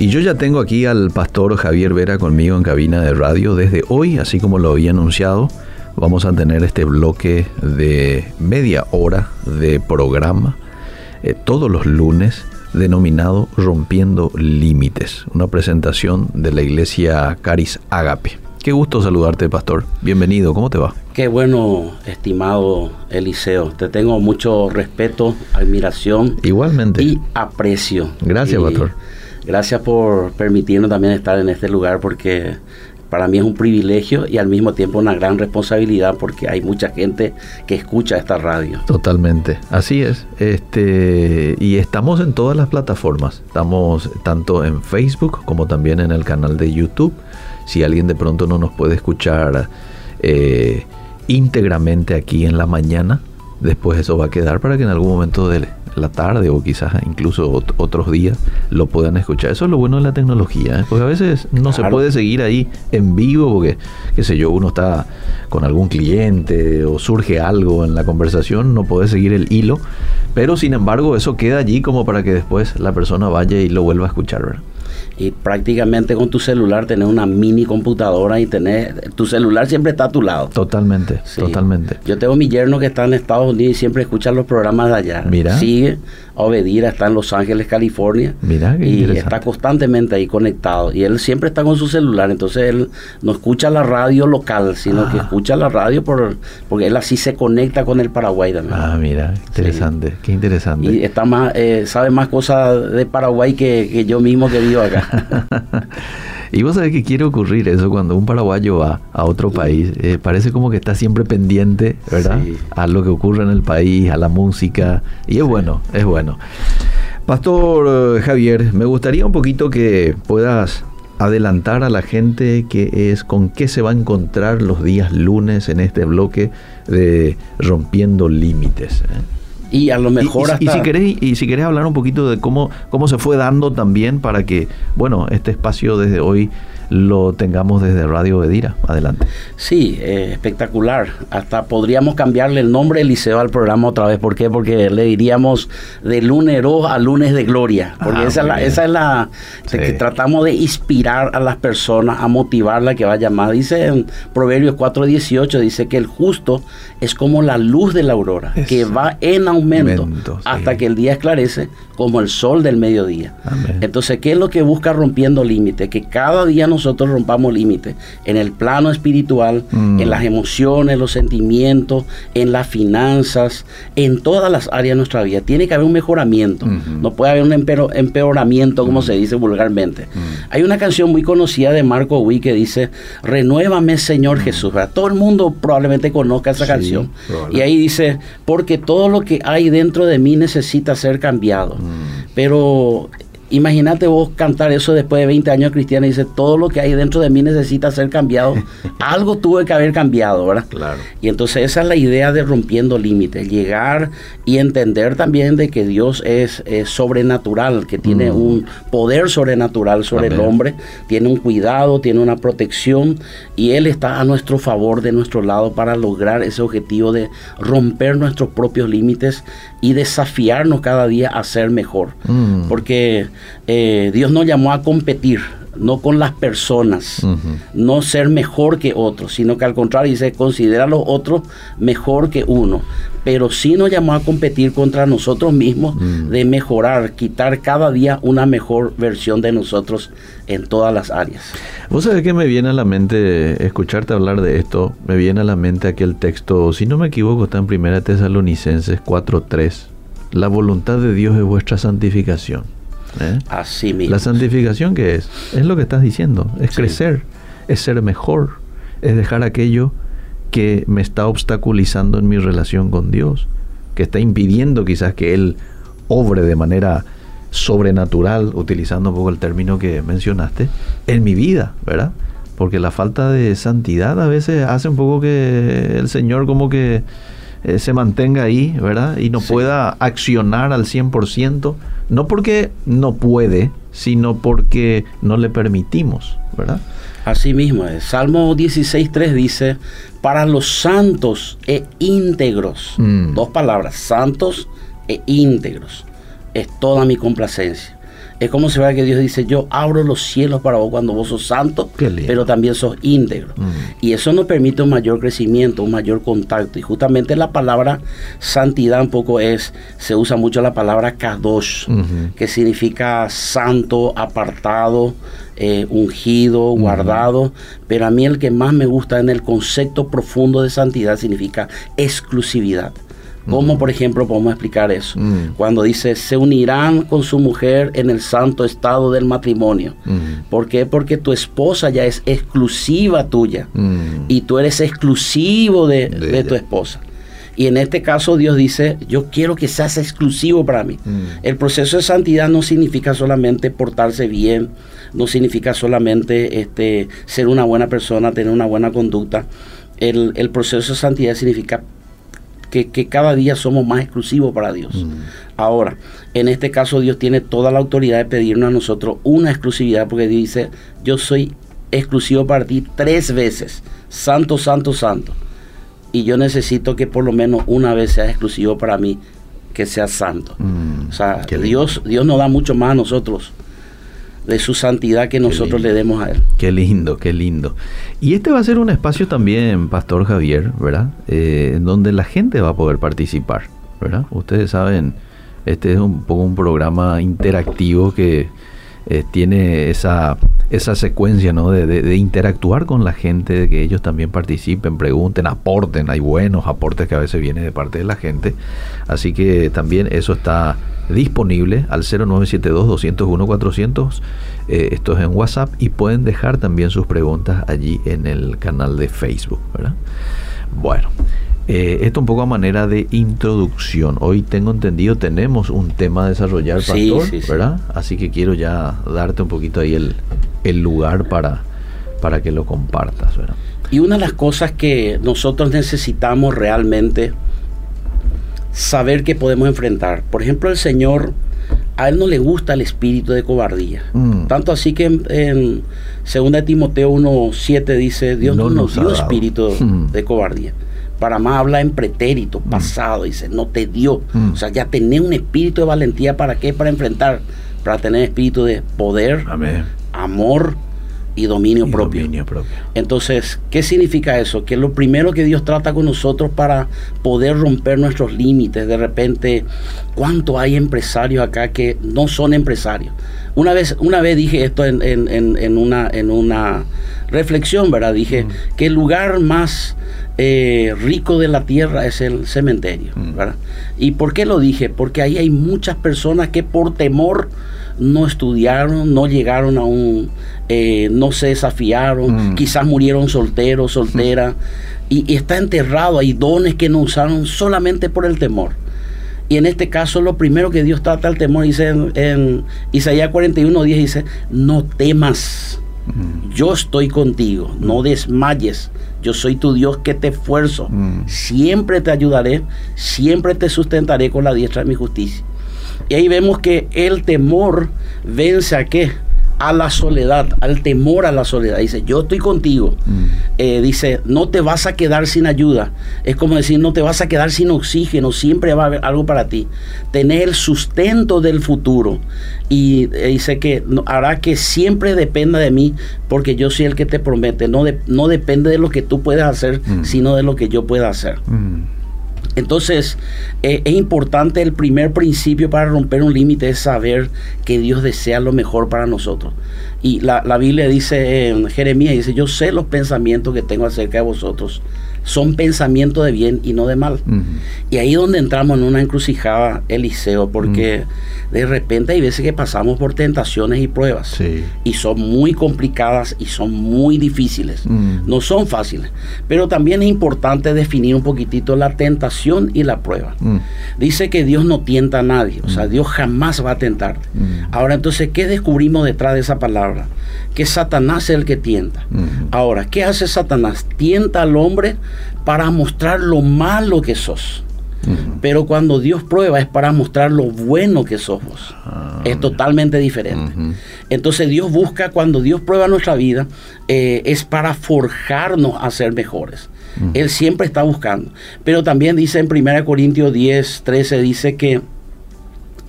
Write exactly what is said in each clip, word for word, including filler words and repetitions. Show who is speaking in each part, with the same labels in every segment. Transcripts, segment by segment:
Speaker 1: Y yo ya tengo aquí al pastor Javier Vera conmigo en cabina de radio. Desde hoy, así como lo había anunciado, vamos a tener este bloque de media hora de programa eh, todos los lunes, denominado Rompiendo Límites, una presentación de la iglesia Caris Ágape. Qué gusto saludarte, pastor. Bienvenido, ¿cómo te va?
Speaker 2: Qué bueno, estimado Eliseo. Te tengo mucho respeto, admiración.
Speaker 1: Igualmente.
Speaker 2: Y aprecio.
Speaker 1: Gracias,
Speaker 2: y
Speaker 1: pastor.
Speaker 2: Gracias por permitirnos también estar en este lugar, porque para mí es un privilegio y al mismo tiempo una gran responsabilidad, porque hay mucha gente que escucha esta radio.
Speaker 1: Totalmente, así es. Este, y estamos en todas las plataformas. Estamos tanto en Facebook como también en el canal de YouTube. Si alguien de pronto no nos puede escuchar eh, íntegramente aquí en la mañana, después eso va a quedar para que en algún momento de la tarde o quizás incluso ot- otros días lo puedan escuchar. Eso es lo bueno de la tecnología, ¿eh? Porque a veces no claro. se puede seguir ahí en vivo porque, qué sé yo, uno está con algún cliente o surge algo en la conversación, no puede seguir el hilo, pero sin embargo eso queda allí como para que después la persona vaya y lo vuelva a escuchar, ¿verdad?
Speaker 2: Y prácticamente con tu celular tenés una mini computadora y tenés, tu celular siempre está a tu lado.
Speaker 1: Totalmente, sí. totalmente.
Speaker 2: Yo tengo mi yerno que está en Estados Unidos y siempre escucha los programas de allá.
Speaker 1: Mira.
Speaker 2: Sigue a Obedira, está en Los Ángeles, California.
Speaker 1: Mira, qué
Speaker 2: y
Speaker 1: interesante.
Speaker 2: Está constantemente ahí conectado. Y él siempre está con su celular, entonces él no escucha la radio local, sino ah. que escucha la radio por, porque él así se conecta con el Paraguay también.
Speaker 1: Ah, mira, interesante, sí. Qué interesante.
Speaker 2: Y está más, eh, sabe más cosas de Paraguay que, que yo mismo que vivo acá.
Speaker 1: Y vos sabés que quiere ocurrir eso cuando un paraguayo va a otro país, eh, parece como que está siempre pendiente, ¿verdad? Sí. A lo que ocurre en el país, a la música, y es sí. bueno, es bueno. Pastor Javier, me gustaría un poquito que puedas adelantar a la gente que es con qué se va a encontrar los días lunes en este bloque de Rompiendo Límites, ¿eh?
Speaker 2: Y a lo mejor
Speaker 1: y,
Speaker 2: hasta...
Speaker 1: y, si querés, y si querés hablar un poquito de cómo, cómo se fue dando también para que, bueno, este espacio desde hoy lo tengamos desde Radio Obedira. Adelante.
Speaker 2: Sí, eh, espectacular. Hasta podríamos cambiarle el nombre Eliseo al programa otra vez. ¿Por qué? Porque le diríamos de lunero a lunes de gloria. Porque ah, esa, es la, esa es la... Sí. Que tratamos de inspirar a las personas, a motivarla que vaya más. Dice en Proverbios cuatro dieciocho, dice que el justo es como la luz de la aurora, Eso. que va en aumento, aumento hasta sí. que el día esclarece como el sol del mediodía. Amén. Entonces, ¿qué es lo que busca Rompiendo Límites? Que cada día nosotros rompamos límites en el plano espiritual, mm. en las emociones, los sentimientos, en las finanzas, en todas las áreas de nuestra vida. Tiene que haber un mejoramiento, mm-hmm. no puede haber un empeor- empeoramiento, como mm. se dice vulgarmente. Mm. Hay una canción muy conocida de Marco Witt que dice, renuévame Señor mm. Jesús. ¿Verdad? Todo el mundo probablemente conozca esa sí, canción. Probable. Y ahí dice, porque todo lo que hay dentro de mí necesita ser cambiado. Mm. Pero imagínate vos cantar eso después de veinte años cristianos y dice, todo lo que hay dentro de mí necesita ser cambiado. Algo tuve que haber cambiado, ¿verdad?
Speaker 1: Claro.
Speaker 2: Y entonces esa es la idea de Rompiendo Límites, llegar y entender también de que Dios es, es sobrenatural, que tiene mm. un poder sobrenatural sobre Amén. El hombre, tiene un cuidado, tiene una protección y Él está a nuestro favor, de nuestro lado, para lograr ese objetivo de romper nuestros propios límites y desafiarnos cada día a ser mejor. Mm. Porque eh, Dios nos llamó a competir, no con las personas, uh-huh. no ser mejor que otros, sino que al contrario dice, considera a los otros mejor que uno. Pero sí nos llamó a competir contra nosotros mismos, uh-huh. de mejorar, quitar cada día una mejor versión de nosotros en todas las áreas.
Speaker 1: Vos sabés que me viene a la mente, escucharte hablar de esto, me viene a la mente aquel texto, si no me equivoco, está en Primera Tesalonicenses cuatro tres. La voluntad de Dios es vuestra santificación. ¿Eh?
Speaker 2: Así mismo.
Speaker 1: La santificación, ¿qué es? Es lo que estás diciendo, es sí. crecer, es ser mejor, es dejar aquello que me está obstaculizando en mi relación con Dios, que está impidiendo quizás que Él obre de manera sobrenatural, utilizando un poco el término que mencionaste, en mi vida, ¿verdad? Porque la falta de santidad a veces hace un poco que el Señor como que eh, se mantenga ahí, ¿verdad? Y no sí. pueda accionar al cien por ciento, no porque no puede, sino porque no le permitimos, ¿verdad?
Speaker 2: Así mismo es. Salmo dieciséis tres dice, para los santos e íntegros, mm. dos palabras, santos e íntegros, es toda mi complacencia. Es como se ve que Dios dice, yo abro los cielos para vos cuando vos sos santo, pero también sos íntegro. Mm. Y eso nos permite un mayor crecimiento, un mayor contacto. Y justamente la palabra santidad un poco es, se usa mucho la palabra kadosh, uh-huh. que significa santo, apartado, eh, ungido, uh-huh. guardado. Pero a mí el que más me gusta en el concepto profundo de santidad significa exclusividad. ¿Cómo, uh-huh. por ejemplo, podemos explicar eso? Uh-huh. Cuando dice, se unirán con su mujer en el santo estado del matrimonio. Uh-huh. ¿Por qué? Porque tu esposa ya es exclusiva tuya. Uh-huh. Y tú eres exclusivo de, de, de tu esposa. Y en este caso Dios dice, yo quiero que seas exclusivo para mí. Uh-huh. El proceso de santidad no significa solamente portarse bien, no significa solamente este, ser una buena persona, tener una buena conducta. El, el proceso de santidad significa Que, que cada día somos más exclusivos para Dios. Mm. Ahora, en este caso Dios tiene toda la autoridad de pedirnos a nosotros una exclusividad, porque dice, yo soy exclusivo para ti tres veces, santo, santo, santo, y yo necesito que por lo menos una vez seas exclusivo para mí, que seas santo. Mm. O sea, Dios, Dios nos da mucho más a nosotros de su santidad que nosotros le demos a Él.
Speaker 1: Qué lindo, qué lindo. Y este va a ser un espacio también, Pastor Javier, ¿verdad? Eh, en donde la gente va a poder participar, ¿verdad? Ustedes saben, este es un poco un programa interactivo que eh, tiene esa, esa secuencia, ¿no? De, de, de interactuar con la gente, de que ellos también participen, pregunten, aporten. Hay buenos aportes que a veces vienen de parte de la gente. Así que también eso está disponible al cero nueve siete dos, dos cero uno, cuatrocientos. Eh, esto es en WhatsApp, y pueden dejar también sus preguntas allí en el canal de Facebook, ¿verdad? Bueno, eh, esto un poco a manera de introducción. Hoy tengo entendido, tenemos un tema a desarrollar, Pastor, sí, sí, sí. ¿verdad? Así que quiero ya darte un poquito ahí el, el lugar para, para que lo compartas, ¿verdad?
Speaker 2: Y una de las cosas que nosotros necesitamos realmente saber que podemos enfrentar. Por ejemplo, el Señor, a Él no le gusta el espíritu de cobardía. Mm. Tanto así que en, en segunda de Timoteo uno siete dice, Dios no, no nos dio espíritu mm. de cobardía. Para más habla en pretérito, mm. pasado, dice, no te dio. Mm. O sea, ya tenés un espíritu de valentía. ¿Para qué? Para enfrentar. Para tener espíritu de poder, Amén. amor y dominio, y propio. dominio propio. Entonces, ¿qué significa eso? Que lo primero que Dios trata con nosotros para poder romper nuestros límites. De repente, ¿cuánto hay empresarios acá que no son empresarios? Una vez, una vez dije esto en, en, en, en, una, en una reflexión, ¿verdad? Dije mm. que el lugar más eh, rico de la tierra es el cementerio, mm. ¿verdad? ¿Y por qué lo dije? Porque ahí hay muchas personas que por temor no estudiaron, no llegaron a un, eh, no se desafiaron, mm. quizás murieron solteros, solteras, mm. y, y está enterrado, hay dones que no usaron solamente por el temor. Y en este caso lo primero que Dios trata el temor, dice en, en Isaías cuarenta y uno diez, dice, no temas, mm. yo estoy contigo, mm. no desmayes, yo soy tu Dios que te esfuerzo, mm. siempre te ayudaré, siempre te sustentaré con la diestra de mi justicia. Y ahí vemos que el temor vence a qué? A la soledad, al temor a la soledad. Dice, yo estoy contigo. Mm. Eh, dice, no te vas a quedar sin ayuda. Es como decir, no te vas a quedar sin oxígeno, siempre va a haber algo para ti. Tener el sustento del futuro. Y eh, dice que no, hará que siempre dependa de mí, porque yo soy el que te promete. No, de, no depende de lo que tú puedas hacer, mm. sino de lo que yo pueda hacer. Mm. Entonces, eh, es importante, el primer principio para romper un límite es saber que Dios desea lo mejor para nosotros. Y la, la Biblia dice en Jeremías, dice, yo sé los pensamientos que tengo acerca de vosotros. Son pensamientos de bien y no de mal. Uh-huh. Y ahí es donde entramos en una encrucijada, Eliseo, porque uh-huh. de repente hay veces que pasamos por tentaciones y pruebas. Sí. Y son muy complicadas y son muy difíciles. Uh-huh. No son fáciles. Pero también es importante definir un poquitito la tentación y la prueba. Uh-huh. Dice que Dios no tienta a nadie. O sea, Dios jamás va a tentarte. Uh-huh. Ahora, entonces, ¿qué descubrimos detrás de esa palabra? Que Satanás es el que tienta. Uh-huh. Ahora, ¿qué hace Satanás? Tienta al hombre para mostrar lo malo que sos. Uh-huh. Pero cuando Dios prueba es para mostrar lo bueno que sos vos. Uh-huh. Es totalmente diferente. Uh-huh. Entonces Dios busca, cuando Dios prueba nuestra vida, eh, es para forjarnos a ser mejores. Uh-huh. Él siempre está buscando. Pero también dice en primera Corintios diez, trece, dice que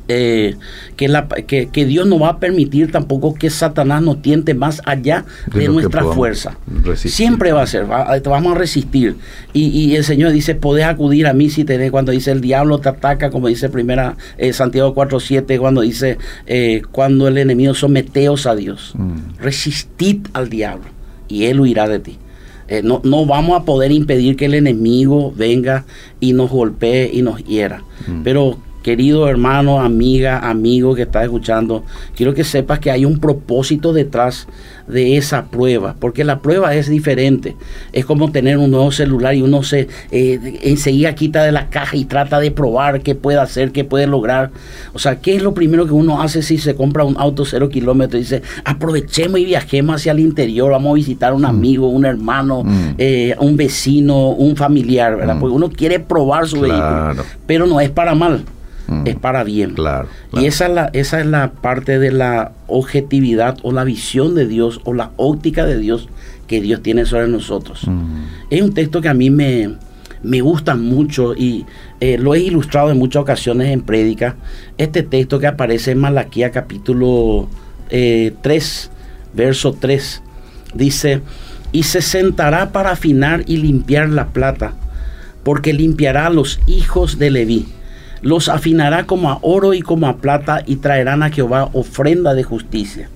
Speaker 2: Eh, que, la, que, que Dios no va a permitir tampoco que Satanás nos tiente más allá de, de nuestra fuerza. Resistir. Siempre va a ser, va, vamos a resistir. Y, y el Señor dice, podés acudir a mí si tenés, cuando dice el diablo te ataca, como dice primera eh, Santiago cuatro siete, cuando dice, eh, cuando el enemigo someteos a Dios, mm. resistid al diablo y él huirá de ti. Eh, no, no vamos a poder impedir que el enemigo venga y nos golpee y nos hiera. Mm. Pero querido hermano, amiga, amigo que estás escuchando, quiero que sepas que hay un propósito detrás de esa prueba, porque la prueba es diferente. Es como tener un nuevo celular y uno se eh, enseguida quita de la caja y trata de probar qué puede hacer, qué puede lograr. O sea, ¿qué es lo primero que uno hace si se compra un auto cero kilómetros? Dice, aprovechemos y viajemos hacia el interior, vamos a visitar a un amigo, un hermano, mm. eh, un vecino, un familiar, ¿verdad? Mm. Porque uno quiere probar su claro. vehículo, pero no es para mal. Mm. Es para bien. Claro, claro. Y esa es, la, esa es la parte de la objetividad o la visión de Dios o la óptica de Dios que Dios tiene sobre nosotros. Mm. Es un texto que a mí me, me gusta mucho y eh, lo he ilustrado en muchas ocasiones en prédica. Este texto que aparece en Malaquía capítulo eh, tres, verso tres, dice, y se sentará para afinar y limpiar la plata, porque limpiará a los hijos de Leví. Los afinará como a oro y como a plata y traerán a Jehová ofrenda de justicia.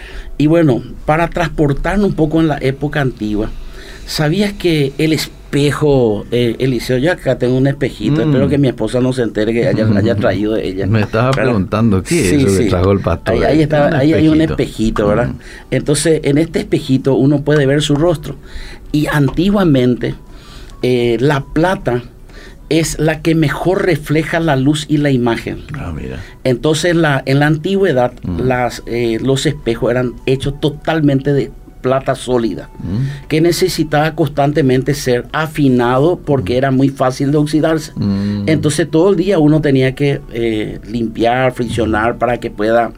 Speaker 2: Y bueno, para transportarnos un poco en la época antigua, ¿sabías que el espejo, eh, Eliseo, yo acá tengo un espejito, mm. espero que mi esposa no se entere que haya, haya traído de ella.
Speaker 1: Me estaba ¿verdad? preguntando, ¿qué sí, es eso sí. que trajo el pastor?
Speaker 2: Ahí, ahí, está, ahí hay un espejito, ¿verdad? Mm. Entonces, en este espejito uno puede ver su rostro. Y antiguamente, eh, la plata es la que mejor refleja la luz y la imagen. Ah, mira. Entonces la, en la antigüedad mm. las, eh, los espejos eran hechos totalmente de plata sólida, mm. que necesitaba constantemente ser afinado porque mm. era muy fácil de oxidarse. Mm. Entonces todo el día uno tenía que eh, limpiar, friccionar para que pueda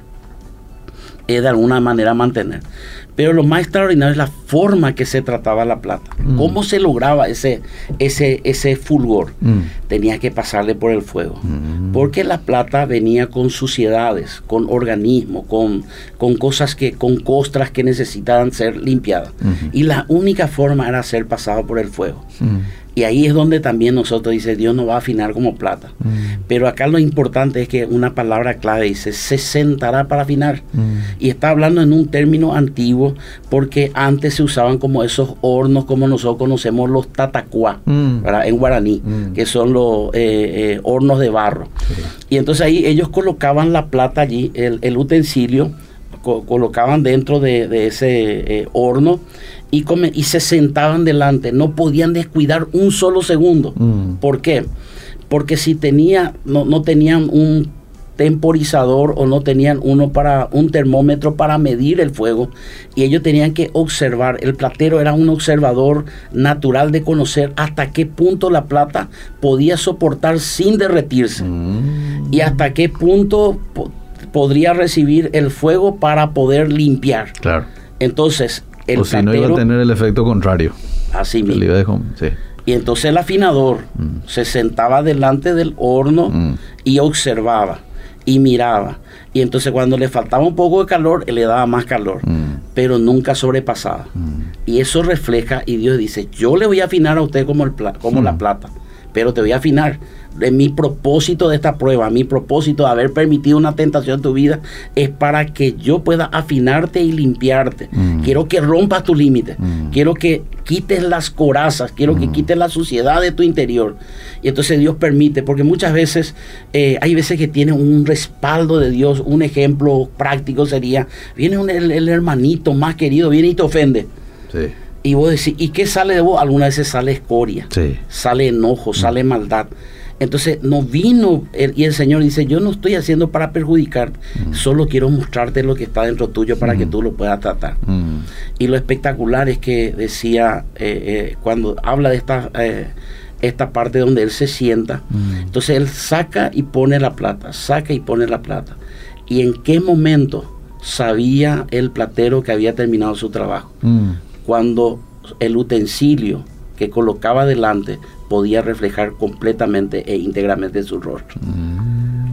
Speaker 2: eh, de alguna manera mantener. Pero lo más extraordinario es la forma que se trataba la plata. Mm. ¿Cómo se lograba ese, ese, ese fulgor? Mm. Tenía que pasarle por el fuego. Mm. Porque la plata venía con suciedades, con organismos, con, con cosas que, con costras que necesitaban ser limpiadas. Mm. Y la única forma era ser pasado por el fuego. Mm. Y ahí es donde también nosotros dice, Dios no va a afinar como plata. Mm. Pero acá lo importante es que una palabra clave dice, se sentará para afinar. Mm. Y está hablando en un término antiguo, porque antes se usaban como esos hornos, como nosotros conocemos los tatacuá, mm. ¿verdad? En guaraní, mm. que son los eh, eh, hornos de barro. Sí. Y entonces ahí ellos colocaban la plata allí, el, el utensilio, co colocaban dentro de, de ese eh, horno, Y, come, y se sentaban delante, no podían descuidar un solo segundo. Mm. ¿Por qué? Porque si tenía, no, no tenían un temporizador o no tenían uno para un termómetro para medir el fuego, y ellos tenían que observar. El platero era un observador natural de conocer hasta qué punto la plata podía soportar sin derretirse, mm. y hasta qué punto po podría recibir el fuego para poder limpiar. Claro. Entonces, el o si platero, no iba a tener el efecto contrario. Así mismo. Dejó, sí. Y entonces el afinador mm. se sentaba delante del horno mm. y observaba y miraba. Y entonces cuando le faltaba un poco de calor, él le daba más calor. Mm. Pero nunca sobrepasaba. Mm. Y eso refleja, y Dios dice, yo le voy a afinar a usted como, el pla como mm. la plata, pero te voy a afinar. De mi propósito de esta prueba, mi propósito de haber permitido una tentación en tu vida, es para que yo pueda afinarte y limpiarte. Mm. Quiero que rompas tu límite. Mm. Quiero que quites las corazas. Quiero mm. que quites la suciedad de tu interior. Y entonces Dios permite, porque muchas veces, eh, hay veces que tiene un respaldo de Dios. Un ejemplo práctico sería, viene un, el, el hermanito más querido, viene y te ofende. Sí. Y vos decís, ¿y qué sale de vos? Algunas veces sale escoria, sí. sale enojo, mm. sale maldad. Entonces no vino, el, y el Señor dice, yo no estoy haciendo para perjudicar, mm. solo quiero mostrarte lo que está dentro tuyo para mm. que tú lo puedas tratar. Mm. Y lo espectacular es que decía, eh, eh, cuando habla de esta, eh, esta parte donde Él se sienta, mm. entonces Él saca y pone la plata, saca y pone la plata. ¿Y en qué momento sabía el platero que había terminado su trabajo? Mm. Cuando el utensilio que colocaba delante podía reflejar completamente e íntegramente su rostro. Mm.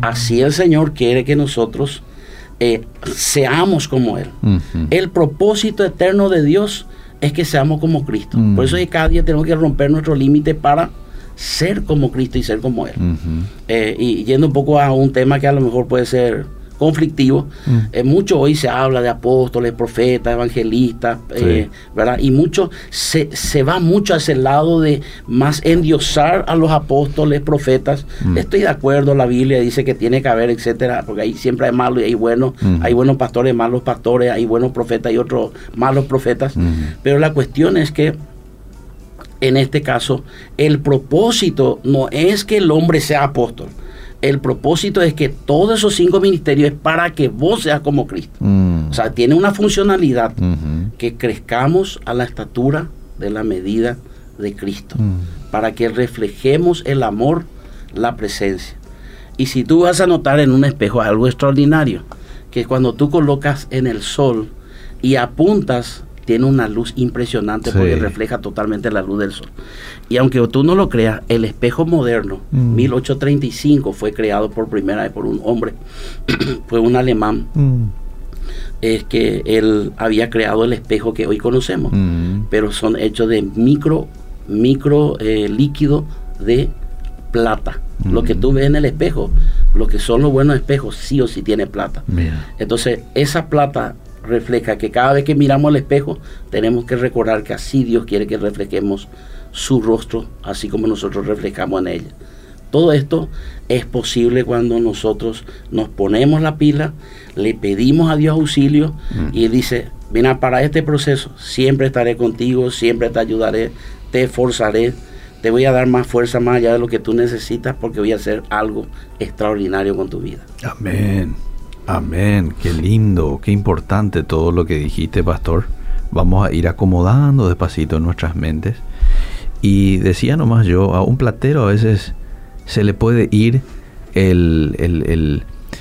Speaker 2: así el Señor quiere que nosotros eh, seamos como Él. Uh-huh. El propósito eterno de Dios es que seamos como Cristo. Uh-huh. Por eso es que cada día tenemos que romper nuestro límite para ser como Cristo y ser como Él. Uh-huh. Eh, y yendo un poco a un tema que a lo mejor puede ser conflictivo, mm. eh, mucho hoy se habla de apóstoles, profetas, evangelistas, sí. eh, ¿verdad? Y mucho se, se va mucho hacia el lado de más endiosar a los apóstoles, profetas. Mm. Estoy de acuerdo, la Biblia dice que tiene que haber, etcétera, porque ahí siempre hay malos y hay buenos, mm. hay buenos pastores, malos pastores, hay buenos profetas y otros malos profetas. Mm. Pero la cuestión es que en este caso el propósito no es que el hombre sea apóstol. El propósito es que todos esos cinco ministerios es para que vos seas como Cristo. Mm. O sea, tiene una funcionalidad, uh-huh. que crezcamos a la estatura de la medida de Cristo, mm. para que reflejemos el amor, la presencia. Y si tú vas a notar en un espejo algo extraordinario, que cuando tú colocas en el sol y apuntas, tiene una luz impresionante, sí. porque refleja totalmente la luz del sol. Y aunque tú no lo creas, el espejo moderno, mm. mil ochocientos treinta y cinco, fue creado por primera vez por un hombre, fue un alemán, mm. es que él había creado el espejo que hoy conocemos, mm. pero son hechos de micro, micro eh, líquido de plata. Mm. Lo que tú ves en el espejo, lo que son los buenos espejos, sí o sí tiene plata. Mira. Entonces, esa plata refleja que cada vez que miramos al espejo tenemos que recordar que así Dios quiere que reflejemos su rostro, así como nosotros reflejamos en ella. Todo esto es posible cuando nosotros nos ponemos la pila, le pedimos a Dios auxilio, mm. y Él dice: mira, para este proceso siempre estaré contigo, siempre te ayudaré, te esforzaré, te voy a dar más fuerza más allá de lo que tú necesitas, porque voy a hacer algo extraordinario con tu vida.
Speaker 1: Amén. Amén, qué lindo, qué importante todo lo que dijiste, pastor. Vamos a ir acomodando despacito en nuestras mentes. Y decía nomás yo, a un platero a veces se le puede ir el, el, el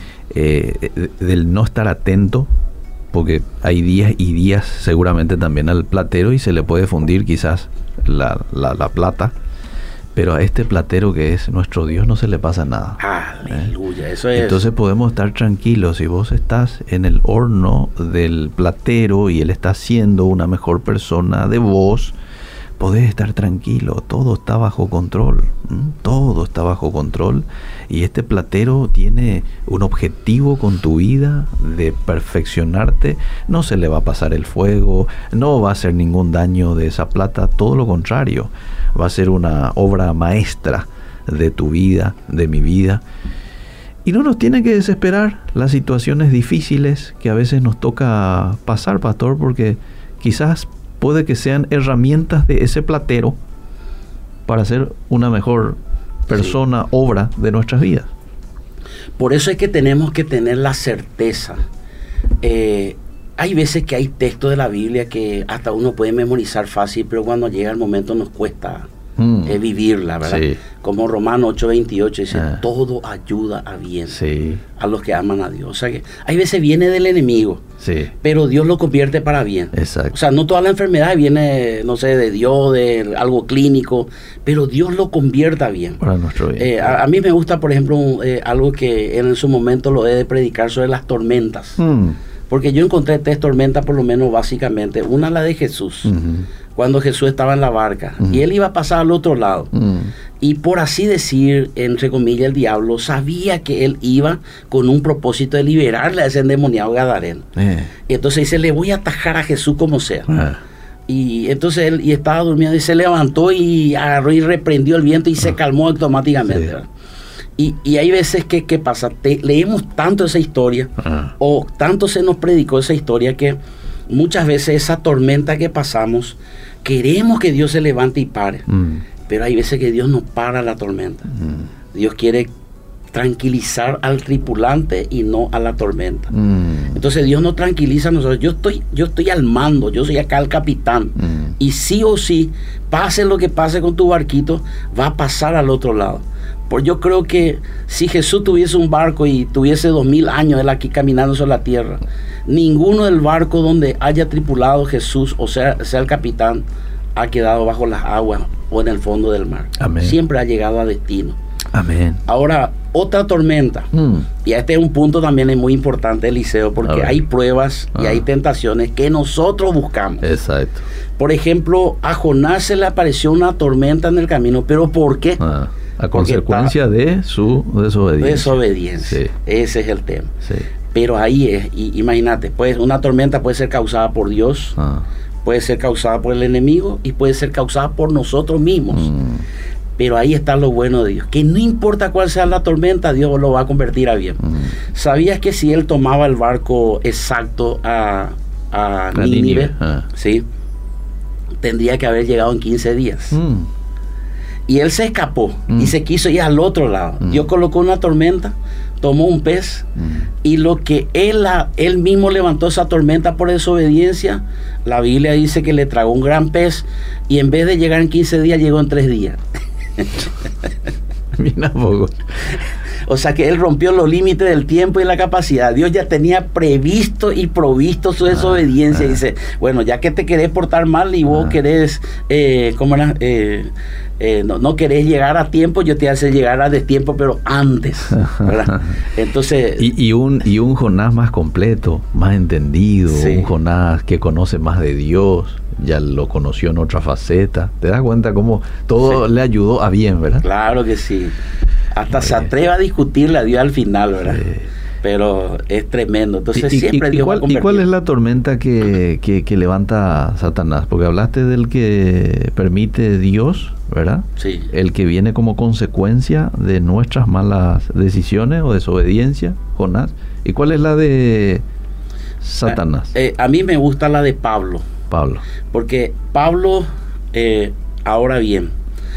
Speaker 1: eh, del no estar atento, porque hay días y días seguramente también al platero y se le puede fundir quizás la, la, la plata. Pero a este platero que es nuestro Dios no se le pasa nada.
Speaker 2: Aleluya, ¿eh? Eso es.
Speaker 1: Entonces podemos estar tranquilos. Si vos estás en el horno del platero y Él está siendo una mejor persona de vos, podés estar tranquilo. Todo está bajo control. ¿Mm? Todo está bajo control. Y este platero tiene un objetivo con tu vida de perfeccionarte. No se le va a pasar el fuego. No va a hacer ningún daño de esa plata. Todo lo contrario. Va a ser una obra maestra de tu vida, de mi vida. Y no nos tiene que desesperar las situaciones difíciles que a veces nos toca pasar, pastor, porque quizás puede que sean herramientas de ese platero para ser una mejor persona, sí. obra de nuestras vidas.
Speaker 2: Por eso es que tenemos que tener la certeza. Eh, Hay veces que hay textos de la Biblia que hasta uno puede memorizar fácil, pero cuando llega el momento nos cuesta mm. eh, vivirla, ¿verdad? Sí. Como Romanos ocho veintiocho dice, ah. todo ayuda a bien, sí. a los que aman a Dios. O sea que hay veces viene del enemigo, sí. pero Dios lo convierte para bien. Exacto. O sea, no toda la enfermedad viene, no sé, de Dios, de algo clínico, pero Dios lo convierta bien.
Speaker 1: Para nuestro bien.
Speaker 2: Eh, a, a mí me gusta, por ejemplo, eh, algo que en su momento lo he de predicar sobre las tormentas. Mm. Porque yo encontré tres tormentas, por lo menos básicamente. Una, la de Jesús, uh-huh. cuando Jesús estaba en la barca, uh-huh. y Él iba a pasar al otro lado. Uh-huh. Y por así decir, entre comillas, el diablo sabía que Él iba con un propósito de liberarle a ese endemoniado gadareno. Uh-huh. Y entonces dice, le voy a atajar a Jesús como sea. Uh-huh. Y entonces Él y estaba durmiendo y se levantó y agarró y reprendió el viento y uh-huh. se calmó automáticamente. Sí. Y, y hay veces que, ¿qué pasa? Te, leemos tanto esa historia, uh-huh. o tanto se nos predicó esa historia, que muchas veces esa tormenta que pasamos, queremos que Dios se levante y pare, uh-huh. pero hay veces que Dios no para la tormenta. Uh-huh. Dios quiere tranquilizar al tripulante y no a la tormenta. Uh-huh. Entonces Dios no tranquiliza a nosotros. Yo estoy, yo estoy al mando, yo soy acá el capitán. Uh-huh. Y sí o sí, pase lo que pase con tu barquito, va a pasar al otro lado. Pues yo creo que si Jesús tuviese un barco y tuviese dos mil años él aquí caminando sobre la tierra, ninguno del barco donde haya tripulado Jesús, o sea, sea el capitán, ha quedado bajo las aguas o en el fondo del mar. Amén. Siempre ha llegado a destino.
Speaker 1: Amén.
Speaker 2: Ahora, otra tormenta. Mm. Y este es un punto también es muy importante, Eliseo, porque hay pruebas ah. y hay tentaciones que nosotros buscamos.
Speaker 1: Exacto.
Speaker 2: Por ejemplo, a Jonás se le apareció una tormenta en el camino, ¿pero por qué?
Speaker 1: Ah, a consecuencia está, de su desobediencia.
Speaker 2: Desobediencia, sí. Ese es el tema.
Speaker 1: Sí.
Speaker 2: Pero ahí es, y, imagínate, pues una tormenta puede ser causada por Dios, ah. puede ser causada por el enemigo y puede ser causada por nosotros mismos. Mm. Pero ahí está lo bueno de Dios, que no importa cuál sea la tormenta, Dios lo va a convertir a bien. Mm. ¿Sabías que si él tomaba el barco exacto a, a Nínive, ah. ¿sí? tendría que haber llegado en quince días? Mm. Y él se escapó mm. y se quiso ir al otro lado. Mm. Dios colocó una tormenta, tomó un pez mm. y lo que él, él mismo levantó esa tormenta por desobediencia, la Biblia dice que le tragó un gran pez y en vez de llegar en quince días, llegó en tres días.
Speaker 1: Mira, poco.
Speaker 2: O sea que él rompió los límites del tiempo y la capacidad. Dios ya tenía previsto y provisto su desobediencia. Ah, ah. Dice, bueno, ya que te querés portar mal y vos ah. querés, eh, ¿cómo era? Eh, eh, no, no querés llegar a tiempo, yo te hace llegar a destiempo, pero antes, ¿verdad? Entonces...
Speaker 1: Y, y, un, y un Jonás más completo, más entendido, sí. un Jonás que conoce más de Dios, ya lo conoció en otra faceta. ¿Te das cuenta cómo todo sí. le ayudó a bien, verdad?
Speaker 2: Claro que sí. Hasta sí. se atreve a discutirle a Dios al final, ¿verdad? Sí. Pero es tremendo. Entonces
Speaker 1: ¿Y,
Speaker 2: siempre
Speaker 1: y,
Speaker 2: Dios
Speaker 1: y cuál,
Speaker 2: va a
Speaker 1: ¿Y cuál es la tormenta que, que, que levanta Satanás? Porque hablaste del que permite Dios, ¿verdad?
Speaker 2: Sí.
Speaker 1: El que viene como consecuencia de nuestras malas decisiones o desobediencia, Jonás. ¿Y cuál es la de Satanás?
Speaker 2: Eh, eh, a mí me gusta la de Pablo.
Speaker 1: Pablo.
Speaker 2: Porque Pablo, eh, ahora bien,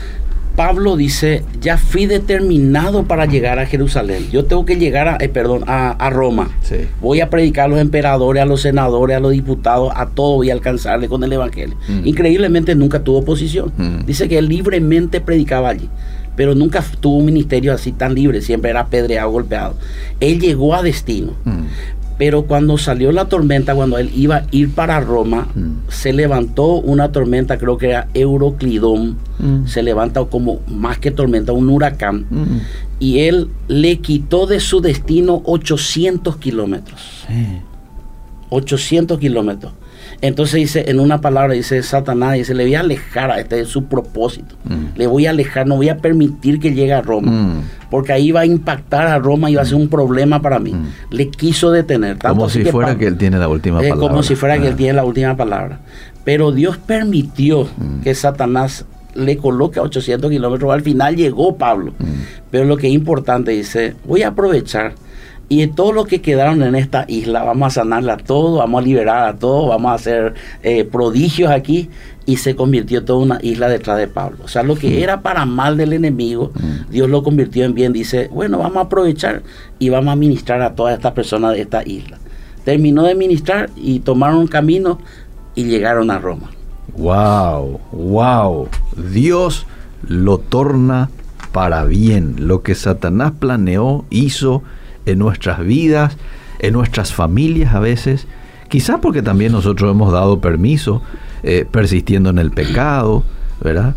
Speaker 2: Pablo dice, ya fui determinado para llegar a Jerusalén. Yo tengo que llegar a, eh, perdón, a, a Roma.
Speaker 1: Sí.
Speaker 2: Voy a predicar a los emperadores, a los senadores, a los diputados, a todo voy a alcanzarle con el evangelio. Mm. Increíblemente nunca tuvo oposición. Mm. Dice que él libremente predicaba allí, pero nunca tuvo un ministerio así tan libre, siempre era apedreado, golpeado. Él llegó a destino. Mm. Pero cuando salió la tormenta, cuando él iba a ir para Roma, mm. se levantó una tormenta, creo que era Euroclidón, mm. se levanta como más que tormenta, un huracán, mm. y él le quitó de su destino ochocientos kilómetros. Sí. ochocientos kilómetros. Entonces dice, en una palabra, dice Satanás, dice, le voy a alejar, a este es su propósito, mm. le voy a alejar, no voy a permitir que llegue a Roma, mm. porque ahí va a impactar a Roma y va a ser un problema para mí. Mm. Le quiso detener. Tanto
Speaker 1: como si
Speaker 2: que
Speaker 1: fuera
Speaker 2: Pablo,
Speaker 1: que él tiene la última
Speaker 2: eh,
Speaker 1: palabra.
Speaker 2: Como si fuera
Speaker 1: ah.
Speaker 2: que él tiene la última palabra. Pero Dios permitió mm. que Satanás le coloque a ochocientos kilómetros, al final llegó Pablo. Mm. Pero lo que es importante, dice, voy a aprovechar. Y de todos los que quedaron en esta isla, vamos a sanarla a todos, vamos a liberar a todos, vamos a hacer eh, prodigios aquí. Y se convirtió toda una isla detrás de Pablo. O sea, lo que mm. era para mal del enemigo, mm. Dios lo convirtió en bien. Dice, bueno, vamos a aprovechar y vamos a ministrar a todas estas personas de esta isla. Terminó de ministrar y tomaron un camino y llegaron a Roma.
Speaker 1: ¡Wow! ¡Wow! Dios lo torna para bien. Lo que Satanás planeó, hizo en nuestras vidas, en nuestras familias a veces, quizás porque también nosotros hemos dado permiso, eh, persistiendo en el pecado, ¿verdad?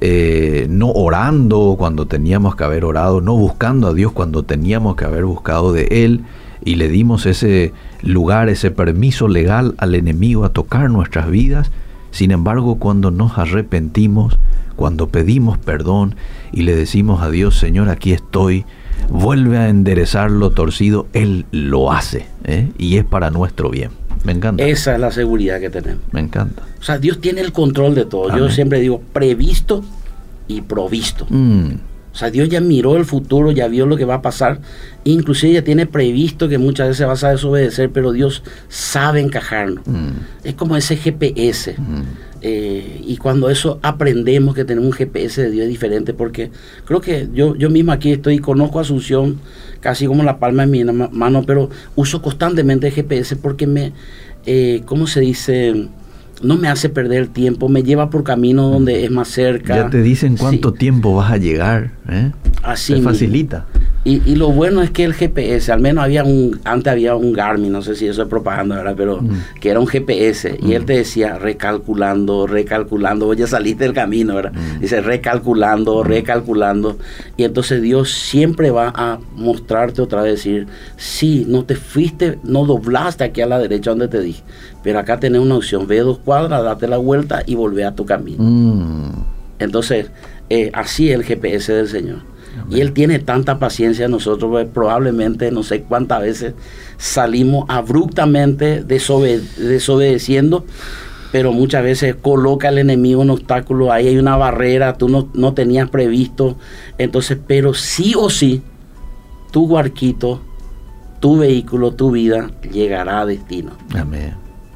Speaker 1: Eh, no orando cuando teníamos que haber orado, no buscando a Dios cuando teníamos que haber buscado de Él, y le dimos ese lugar, ese permiso legal al enemigo a tocar nuestras vidas. Sin embargo, cuando nos arrepentimos, cuando pedimos perdón y le decimos a Dios, Señor, aquí estoy, vuelve a enderezar lo torcido, Él lo hace, ¿eh? Y es para nuestro bien. Me encanta.
Speaker 2: Esa es la seguridad que tenemos.
Speaker 1: Me encanta.
Speaker 2: O sea, Dios tiene el control de todo. Amén. Yo siempre digo previsto y provisto. Mm. O sea, Dios ya miró el futuro, ya vio lo que va a pasar. Inclusive ya tiene previsto que muchas veces vas a desobedecer, pero Dios sabe encajarnos. Mm. Es como ese G P S. Mm. Eh, y cuando eso aprendemos que tenemos un G P S de Dios diferente, porque creo que yo, yo mismo aquí estoy, conozco a Asunción casi como la palma de mi mano, pero uso constantemente el G P S porque me, eh, ¿cómo se dice? No me hace perder tiempo, me lleva por camino donde es más cerca.
Speaker 1: Ya te dicen cuánto sí. tiempo vas a llegar, ¿eh?
Speaker 2: Así
Speaker 1: te facilita.
Speaker 2: Y, y lo bueno es que el G P S, al menos había un, antes había un Garmin, no sé si eso es propaganda, ¿verdad? Pero mm. que era un G P S, mm. y él te decía recalculando, recalculando, vos ya saliste del camino, ¿verdad? Mm. Dice recalculando, mm. recalculando, y entonces Dios siempre va a mostrarte otra vez, decir, sí, no te fuiste, no doblaste aquí a la derecha donde te dije, pero acá tenés una opción, ve dos cuadras, date la vuelta y volvé a tu camino. Mm. Entonces, eh, así es el G P S del Señor. Amén. Y Él tiene tanta paciencia. Nosotros pues, probablemente no sé cuántas veces salimos abruptamente desobede- desobedeciendo, pero muchas veces coloca el enemigo un obstáculo, ahí hay una barrera, tú no, no tenías previsto, entonces, pero sí o sí, tu barquito, tu vehículo, tu vida llegará a destino.
Speaker 1: Amén.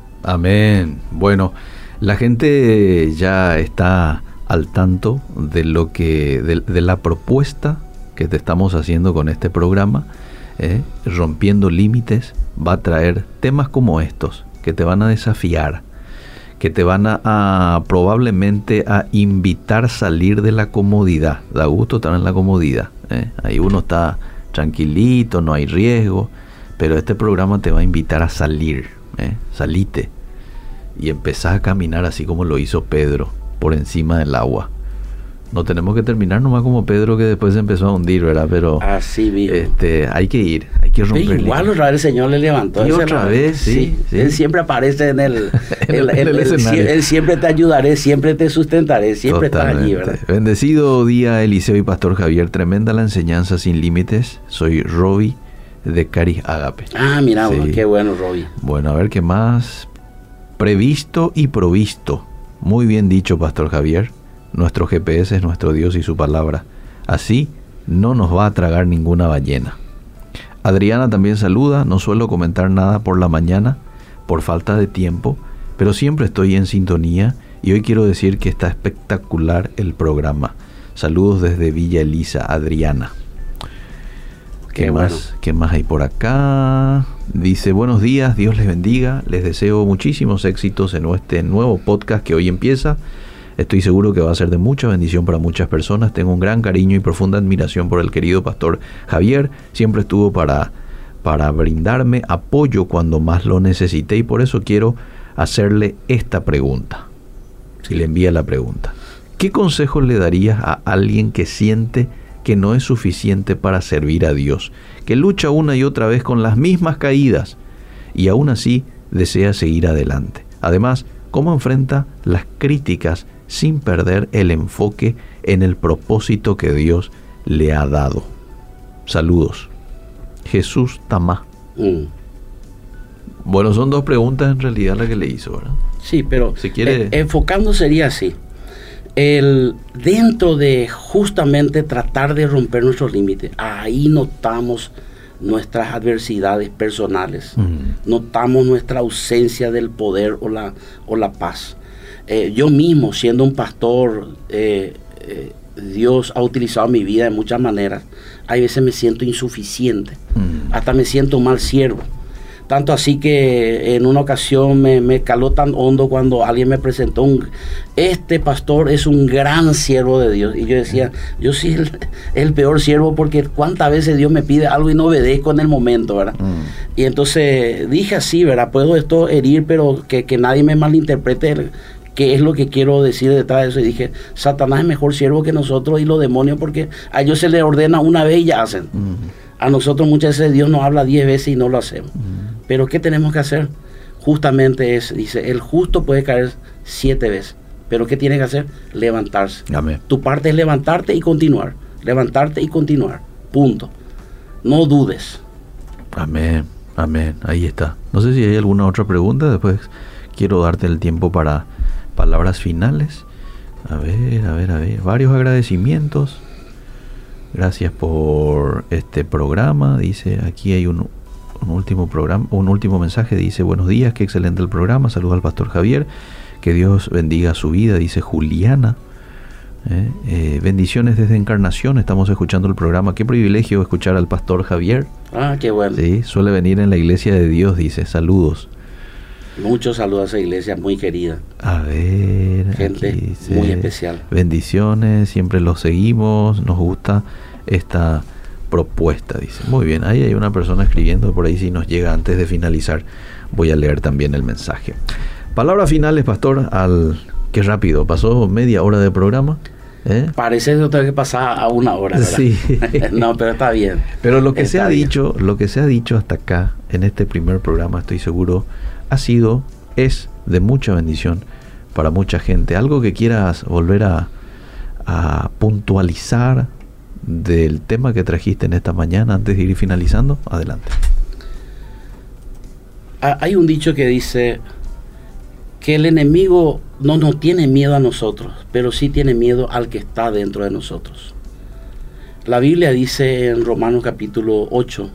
Speaker 1: Amén. Bueno, la gente ya está al tanto de lo que de, de la propuesta que te estamos haciendo con este programa, eh, Rompiendo Límites. Va a traer temas como estos que te van a desafiar, que te van a, a probablemente a invitar a salir de la comodidad. Da gusto estar en la comodidad, eh. Ahí uno está tranquilito, no hay riesgo, pero este programa te va a invitar a salir, eh. Salite y empezás a caminar así como lo hizo Pedro, por encima del agua. No tenemos que terminar nomás como Pedro, que después se empezó a hundir, ¿verdad? Pero
Speaker 2: así mismo.
Speaker 1: Este, hay que ir, hay que romper.
Speaker 2: Igual otra vez el Señor le levantó.
Speaker 1: Y otra la, vez, sí, sí, sí.
Speaker 2: Él siempre aparece en el,
Speaker 1: en el, el, el, el escenario.
Speaker 2: Él, él siempre te ayudaré, siempre te sustentaré, siempre está allí, ¿verdad?
Speaker 1: Bendecido día, Eliseo y Pastor Javier. Tremenda la enseñanza sin límites. Soy Roby de Caris Agape.
Speaker 2: Ah, mira, sí. Bueno, qué bueno, Roby.
Speaker 1: Bueno, a ver qué más. Previsto y provisto. Muy bien dicho, Pastor Javier. Nuestro G P S es nuestro Dios y su palabra. Así no nos va a tragar ninguna ballena. Adriana también saluda. No suelo comentar nada por la mañana por falta de tiempo, pero siempre estoy en sintonía y hoy quiero decir que está espectacular el programa. Saludos desde Villa Elisa, Adriana. ¿Qué, ¿Qué más? Bueno. ¿Qué más hay por acá? Dice, buenos días, Dios les bendiga. Les deseo muchísimos éxitos en este nuevo podcast que hoy empieza. Estoy seguro que va a ser de mucha bendición para muchas personas. Tengo un gran cariño y profunda admiración por el querido Pastor Javier. Siempre estuvo para, para brindarme apoyo cuando más lo necesité y por eso quiero hacerle esta pregunta. Si le envía la pregunta. ¿Qué consejos le darías a alguien que siente que no es suficiente para servir a Dios, que lucha una y otra vez con las mismas caídas y aún así desea seguir adelante? Además, ¿cómo enfrenta las críticas sin perder el enfoque en el propósito que Dios le ha dado? Saludos. Jesús Tamá. Mm. Bueno, son dos preguntas en realidad las que le hizo, ¿verdad?
Speaker 2: Sí, pero si quiere... eh, enfocando sería así. El, dentro de justamente tratar de romper nuestros límites, ahí notamos nuestras adversidades personales, mm. notamos nuestra ausencia del poder o la, o la paz. Eh, yo mismo, siendo un pastor, eh, eh, Dios ha utilizado mi vida de muchas maneras. Hay veces me siento insuficiente, mm. hasta me siento mal siervo. Tanto así que en una ocasión me, me caló tan hondo cuando alguien me presentó un, este pastor es un gran siervo de Dios. Y yo decía, yo soy el, el peor siervo porque cuántas veces Dios me pide algo y no obedezco en el momento, ¿verdad? Mm. Y entonces dije así, ¿verdad? Puedo esto herir, pero que, que nadie me malinterprete qué es lo que quiero decir detrás de eso. Y dije, Satanás es mejor siervo que nosotros y los demonios porque a ellos se les ordena una vez y ya hacen. Mm. A nosotros muchas veces Dios nos habla diez veces y no lo hacemos. Mm. Pero ¿qué tenemos que hacer? Justamente es, dice, el justo puede caer siete veces. Pero ¿qué tiene que hacer? Levantarse. Amén. Tu parte es levantarte y continuar. Levantarte y continuar. Punto. No dudes.
Speaker 1: Amén. Amén. Ahí está. No sé si hay alguna otra pregunta. Después quiero darte el tiempo para palabras finales. A ver, a ver, a ver. Varios agradecimientos. Gracias por este programa. Dice, aquí hay un, un último programa, un último mensaje. Dice, buenos días, qué excelente el programa. Saludos al Pastor Javier. Que Dios bendiga su vida. Dice Juliana. Eh, eh, bendiciones desde Encarnación. Estamos escuchando el programa. Qué privilegio escuchar al Pastor Javier.
Speaker 2: Ah, qué bueno.
Speaker 1: Sí, suele venir en la iglesia de Dios. Dice, saludos.
Speaker 2: Muchos saludos a esa iglesia muy querida.
Speaker 1: A ver,
Speaker 2: gente dice, muy especial.
Speaker 1: Bendiciones, siempre los seguimos, nos gusta esta propuesta, dice. Muy bien, ahí hay una persona escribiendo por ahí, si nos llega antes de finalizar, voy a leer también el mensaje. Palabras finales, pastor, al... Qué rápido, pasó media hora de programa. ¿Eh?
Speaker 2: Parece que tengo que pasar a una hora, ¿verdad?
Speaker 1: Sí.
Speaker 2: No, pero está bien.
Speaker 1: Pero lo que
Speaker 2: está
Speaker 1: se ha
Speaker 2: bien.
Speaker 1: dicho, lo que se ha dicho hasta acá, en este primer programa, estoy seguro, ha sido, es de mucha bendición para mucha gente. Algo que quieras volver a, a puntualizar del tema que trajiste en esta mañana antes de ir finalizando, adelante.
Speaker 2: Hay un dicho que dice que el enemigo no nos tiene miedo a nosotros, pero sí tiene miedo al que está dentro de nosotros. La Biblia dice en Romanos capítulo ocho,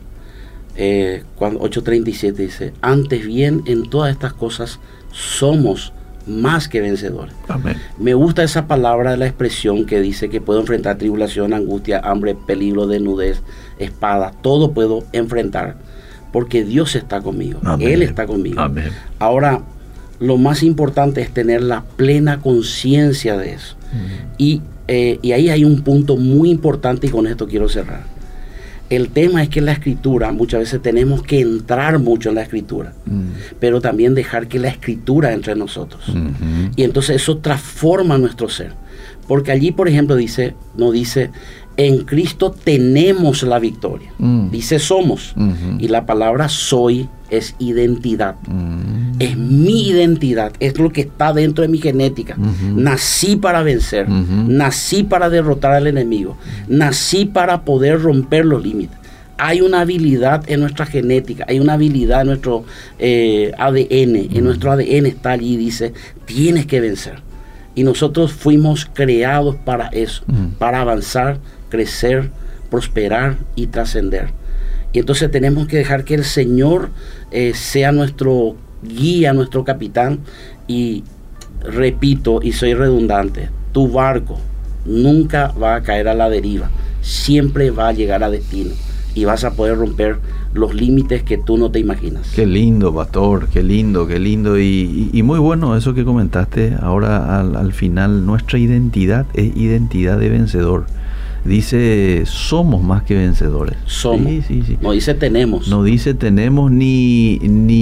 Speaker 2: eh, ocho treinta y siete, dice: antes bien, en todas estas cosas somos más que vencedores.
Speaker 1: Amén.
Speaker 2: Me gusta esa palabra de la expresión que dice que puedo enfrentar tribulación, angustia, hambre, peligro, desnudez, espada, todo puedo enfrentar, porque Dios está conmigo. Amén. Él está conmigo.
Speaker 1: Amén.
Speaker 2: Ahora, lo más importante es tener la plena conciencia de eso. Mm. Y, eh, y ahí hay un punto muy importante, y con esto quiero cerrar. El tema es que en la escritura muchas veces tenemos que entrar mucho en la escritura, mm. pero también dejar que la escritura entre en nosotros. Mm-hmm. Y entonces eso transforma nuestro ser. Porque allí, por ejemplo, dice, no dice, en Cristo tenemos la victoria. Mm. Dice somos. Mm-hmm. Y la palabra soy es identidad. Mm. Es mi identidad. Es lo que está dentro de mi genética. Mm-hmm. Nací para vencer. Mm-hmm. Nací para derrotar al enemigo. Mm. Nací para poder romper los límites. Hay una habilidad en nuestra genética. Hay una habilidad en nuestro eh, A D N. Mm. En nuestro A D N está allí. Dice, tienes que vencer. Y nosotros fuimos creados para eso. Mm. Para avanzar, crecer, prosperar y trascender. Y entonces tenemos que dejar que el Señor eh, sea nuestro guía, nuestro capitán. Y repito, y soy redundante, tu barco nunca va a caer a la deriva, siempre va a llegar a destino y vas a poder romper los límites que tú no te imaginas.
Speaker 1: Qué lindo, pastor, qué lindo, qué lindo. Y, y, y muy bueno eso que comentaste ahora al, al final. Nuestra identidad es identidad de vencedor. Dice, somos más que vencedores.
Speaker 2: Somos.
Speaker 1: Sí, sí, sí.
Speaker 2: No dice tenemos.
Speaker 1: No dice tenemos ni,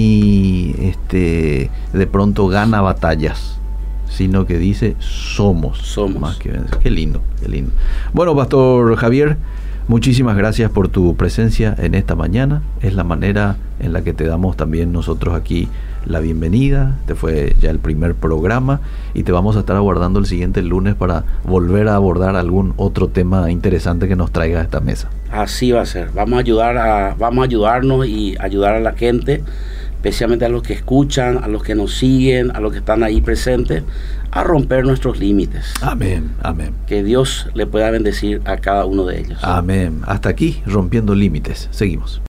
Speaker 1: ni este, de pronto gana batallas, sino que dice somos.
Speaker 2: Somos.
Speaker 1: Más que vencedores. Qué lindo, qué lindo. Bueno, Pastor Javier, muchísimas gracias por tu presencia en esta mañana. Es la manera en la que te damos también nosotros aquí la bienvenida. Este fue ya el primer programa y te vamos a estar aguardando el siguiente lunes para volver a abordar algún otro tema interesante que nos traiga a esta mesa.
Speaker 2: Así va a ser. Vamos a ayudar a, vamos a ayudarnos y ayudar a la gente, especialmente a los que escuchan, a los que nos siguen, a los que están ahí presentes, a romper nuestros límites.
Speaker 1: Amén, amén.
Speaker 2: Que Dios le pueda bendecir a cada uno de ellos.
Speaker 1: Amén. Hasta aquí, rompiendo límites. Seguimos.